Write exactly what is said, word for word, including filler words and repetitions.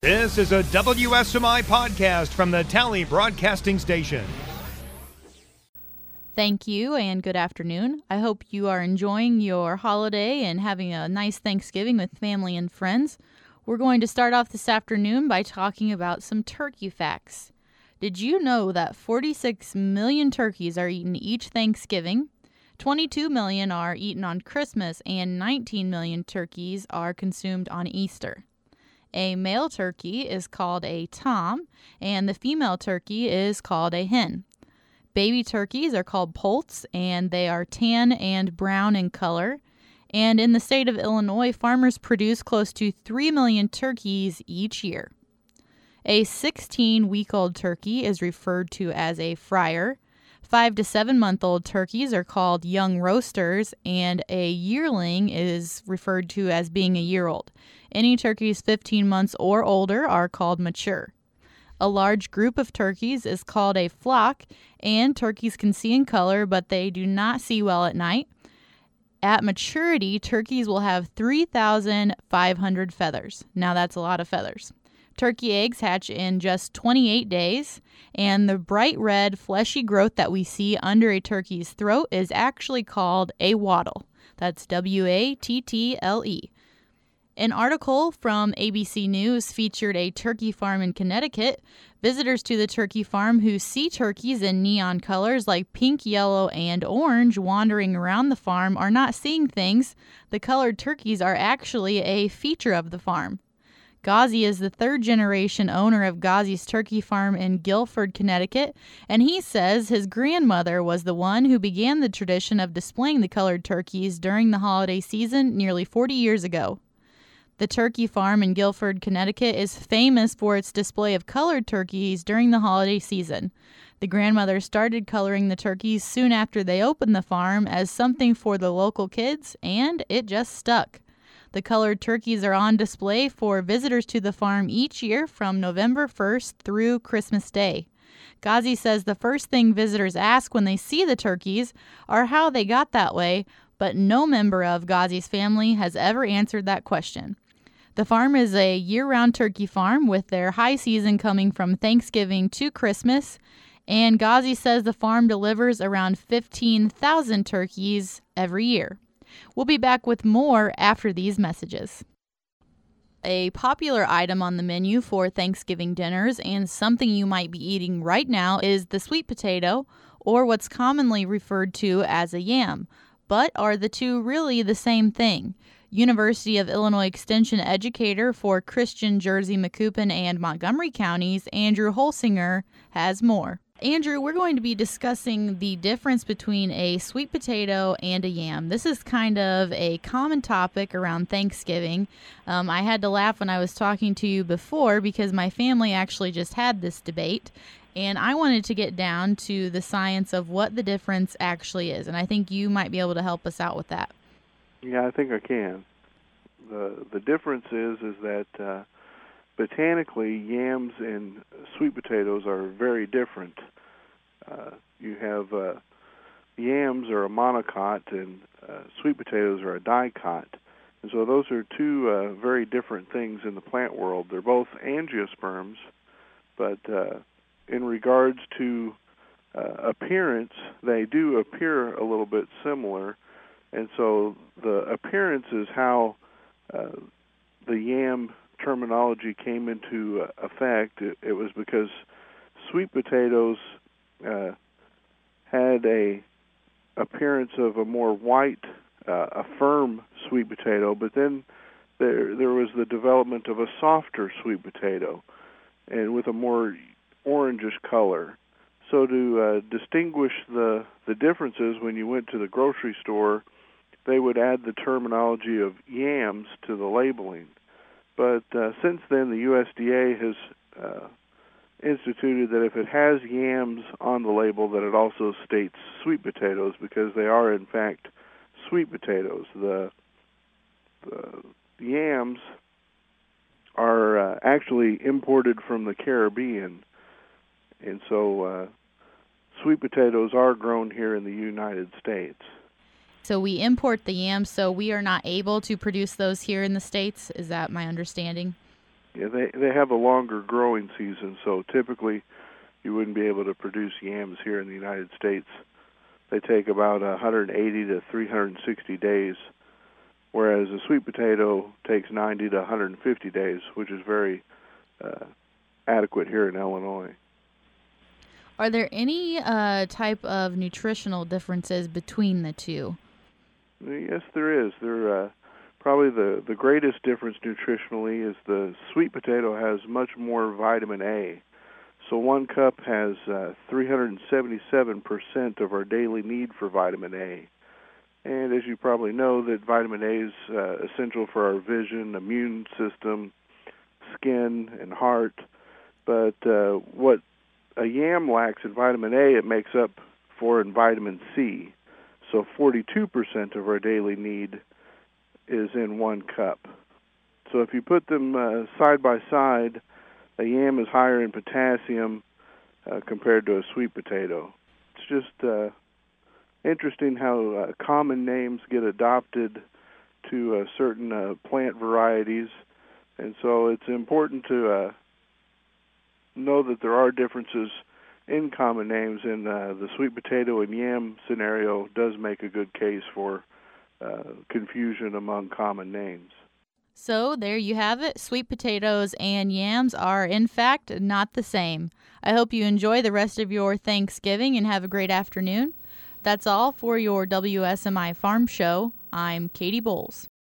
This is a W S M I podcast from the Tally Broadcasting Station. Thank you and good afternoon. I hope you are enjoying your holiday and having a nice Thanksgiving with family and friends. We're going to start off this afternoon by talking about some turkey facts. Did you know that forty-six million turkeys are eaten each Thanksgiving? twenty-two million are eaten on Christmas, and nineteen million turkeys are consumed on Easter. A male turkey is called a tom, and the female turkey is called a hen. Baby turkeys are called poults, and they are tan and brown in color. And in the state of Illinois, farmers produce close to three million turkeys each year. A sixteen-week-old turkey is referred to as a fryer. Five to seven-month-old turkeys are called young roasters, and a yearling is referred to as being a year old. Any turkeys fifteen months or older are called mature. A large group of turkeys is called a flock, and turkeys can see in color, but they do not see well at night. At maturity, turkeys will have three thousand five hundred feathers. Now that's a lot of feathers. Turkey eggs hatch in just twenty-eight days, and the bright red fleshy growth that we see under a turkey's throat is actually called a wattle. That's W A T T L E. An article from A B C News featured a turkey farm in Connecticut. Visitors to the turkey farm who see turkeys in neon colors like pink, yellow, and orange wandering around the farm are not seeing things. The colored turkeys are actually a feature of the farm. Ghazi is the third generation owner of Ghazi's Turkey Farm in Guilford, Connecticut, and he says his grandmother was the one who began the tradition of displaying the colored turkeys during the holiday season nearly forty years ago. The turkey farm in Guilford, Connecticut is famous for its display of colored turkeys during the holiday season. The grandmother started coloring the turkeys soon after they opened the farm as something for the local kids, and it just stuck. The colored turkeys are on display for visitors to the farm each year from November first through Christmas Day. Ghazi says the first thing visitors ask when they see the turkeys are how they got that way, but no member of Ghazi's family has ever answered that question. The farm is a year-round turkey farm with their high season coming from Thanksgiving to Christmas, and Ghazi says the farm delivers around fifteen thousand turkeys every year. We'll be back with more after these messages. A popular item on the menu for Thanksgiving dinners and something you might be eating right now is the sweet potato, or what's commonly referred to as a yam. But are the two really the same thing? University of Illinois Extension educator for Christian, Jersey, Macoupin, and Montgomery counties, Andrew Holsinger, has more. Andrew, we're going to be discussing the difference between a sweet potato and a yam. This is kind of a common topic around Thanksgiving. Um, I had to laugh when I was talking to you before because my family actually just had this debate, and I wanted to get down to the science of what the difference actually is, and I think you might be able to help us out with that. Yeah, I think I can. The the difference is is that uh, botanically, yams and sweet potatoes are very different. Uh, you have uh, yams are a monocot, and uh, sweet potatoes are a dicot. And so those are two uh, very different things in the plant world. They're both angiosperms, but uh, in regards to uh, appearance, they do appear a little bit similar. And so the appearance is how uh, the yam terminology came into uh, effect. It, it was because sweet potatoes uh, had a appearance of a more white, uh, a firm sweet potato, but then there there was the development of a softer sweet potato, and with a more orangish color. So to uh, distinguish the the differences, when you went to the grocery store, they would add the terminology of yams to the labeling. But uh, since then, the U S D A has uh, instituted that if it has yams on the label, that it also states sweet potatoes, because they are, in fact, sweet potatoes. The, the yams are uh, actually imported from the Caribbean, and so uh, sweet potatoes are grown here in the United States. So we import the yams, so we are not able to produce those here in the States. Is that my understanding? Yeah, they they have a longer growing season, so typically you wouldn't be able to produce yams here in the United States. They take about one hundred eighty to three hundred sixty days, whereas a sweet potato takes ninety to one hundred fifty days, which is very uh, adequate here in Illinois. Are there any uh, type of nutritional differences between the two? Yes, there is. There, uh, probably the, the greatest difference nutritionally is the sweet potato has much more vitamin A. So one cup has uh, three hundred seventy-seven percent of our daily need for vitamin A. And as you probably know, that vitamin A is uh, essential for our vision, immune system, skin, and heart. But uh, what a yam lacks in vitamin A, it makes up for in vitamin C. So forty-two percent of our daily need is in one cup. So if you put them uh, side by side, a yam is higher in potassium uh, compared to a sweet potato. It's just uh, interesting how uh, common names get adopted to uh, certain uh, plant varieties, and so it's important to uh, know that there are differences in common names, and uh, the sweet potato and yam scenario does make a good case for uh, confusion among common names. So there you have it. Sweet potatoes and yams are, in fact, not the same. I hope you enjoy the rest of your Thanksgiving and have a great afternoon. That's all for your W S M I Farm Show. I'm Katie Bowles.